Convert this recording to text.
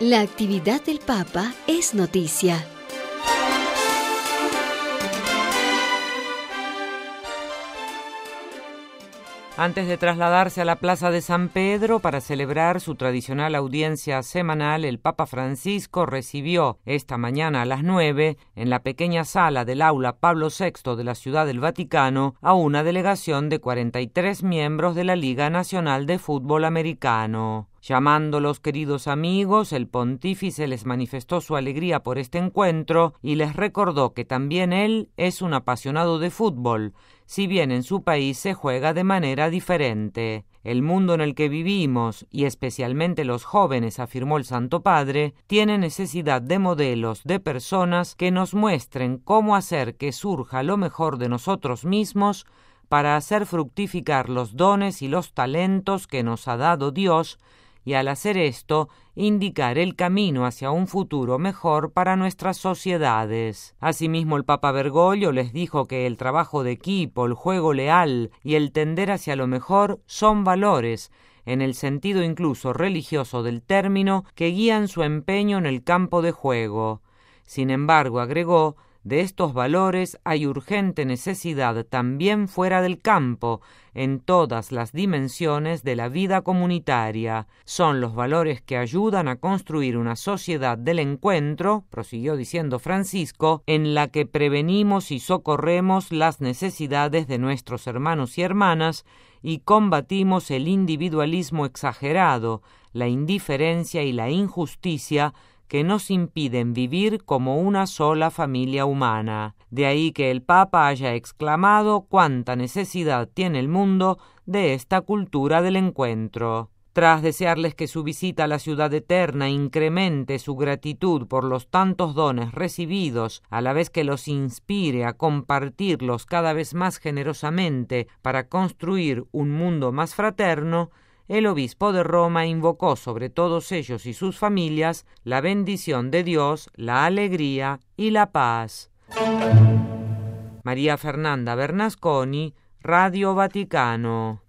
La actividad del Papa es noticia. Antes de trasladarse a la Plaza de San Pedro para celebrar su tradicional audiencia semanal, el Papa Francisco recibió esta mañana a las 9, en la pequeña sala del aula Pablo VI de la Ciudad del Vaticano, a una delegación de 43 miembros de la Liga Nacional de Fútbol Americano. Llamándolos queridos amigos, el pontífice les manifestó su alegría por este encuentro y les recordó que también él es un apasionado de fútbol, si bien en su país se juega de manera diferente. El mundo en el que vivimos, y especialmente los jóvenes, afirmó el Santo Padre, tiene necesidad de modelos, de personas que nos muestren cómo hacer que surja lo mejor de nosotros mismos para hacer fructificar los dones y los talentos que nos ha dado Dios, y al hacer esto, indicar el camino hacia un futuro mejor para nuestras sociedades. Asimismo, el Papa Bergoglio les dijo que el trabajo de equipo, el juego leal y el tender hacia lo mejor son valores, en el sentido incluso religioso del término, que guían su empeño en el campo de juego. Sin embargo, agregó, de estos valores hay urgente necesidad también fuera del campo, en todas las dimensiones de la vida comunitaria. Son los valores que ayudan a construir una sociedad del encuentro, prosiguió diciendo Francisco, en la que prevenimos y socorremos las necesidades de nuestros hermanos y hermanas y combatimos el individualismo exagerado, la indiferencia y la injusticia que nos impiden vivir como una sola familia humana. De ahí que el Papa haya exclamado cuánta necesidad tiene el mundo de esta cultura del encuentro. Tras desearles que su visita a la ciudad eterna incremente su gratitud por los tantos dones recibidos, a la vez que los inspire a compartirlos cada vez más generosamente para construir un mundo más fraterno, el obispo de Roma invocó sobre todos ellos y sus familias la bendición de Dios, la alegría y la paz. María Fernanda Bernasconi, Radio Vaticano.